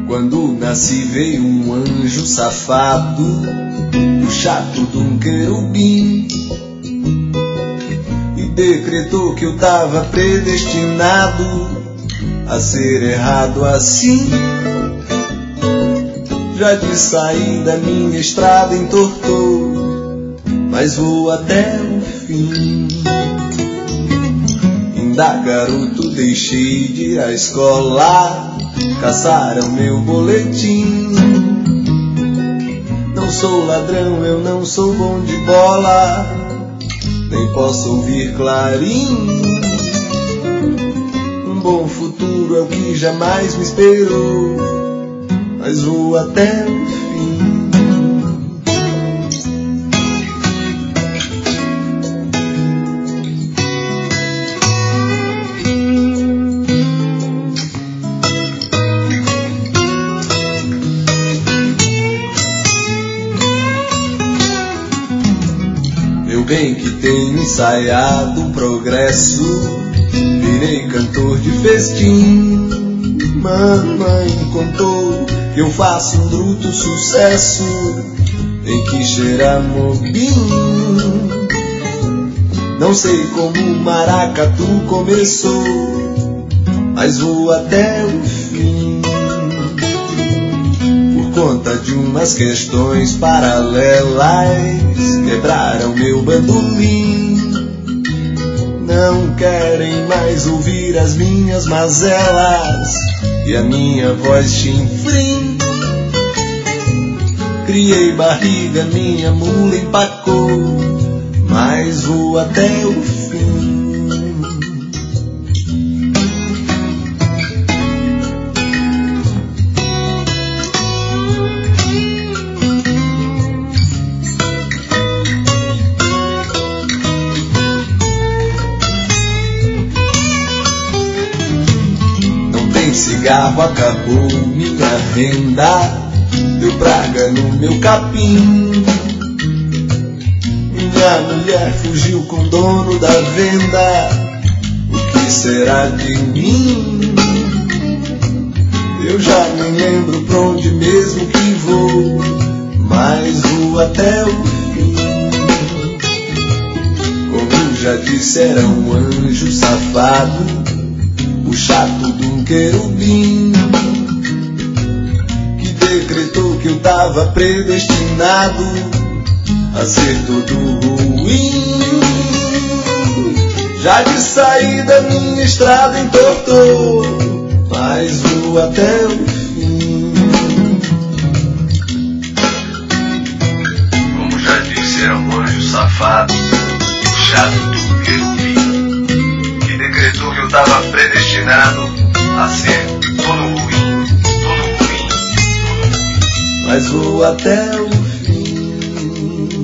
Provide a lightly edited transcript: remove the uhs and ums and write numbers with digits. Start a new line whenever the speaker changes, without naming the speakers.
Quando nasci veio um anjo safado, o chato de um querubim, e decretou que eu tava predestinado a ser errado assim. Já de saída minha estrada entortou, mas vou até o fim. Ainda garoto deixei de ir à escola, caçaram meu boletim. Não sou ladrão, eu não sou bom de bola, nem posso ouvir clarim. Um bom futuro é o que jamais me esperou, mas vou até o fim. Eu bem que tenho ensaiado um progresso, virei cantor de festim. Mamãe contou que eu faço um bruto sucesso, tem que cheirar mobim. Não sei como o maracatu começou, mas vou até o fim. Por conta de umas questões paralelas, quebraram meu bandolim. Não querem mais ouvir as minhas mazelas e a minha voz chinfrim. Criei barriga, minha mula empacou, mas vou até o fim. Cigarro, acabou minha renda, deu praga no meu capim. Minha mulher fugiu com o dono da venda, o que será de mim? Eu já nem lembro pra onde mesmo que vou, mas vou até o fim. Como já disse, era um anjo safado, o chato de um querubim, que decretou que eu tava predestinado a ser todo ruim. Já de saída minha estrada entortou, mas vou até o fim.
Como já disse, era um anjo safado, o chato de um querubim, que decretou que eu tava predestinado a ser todo ruim, todo ruim, todo ruim.
Mas vou até o fim.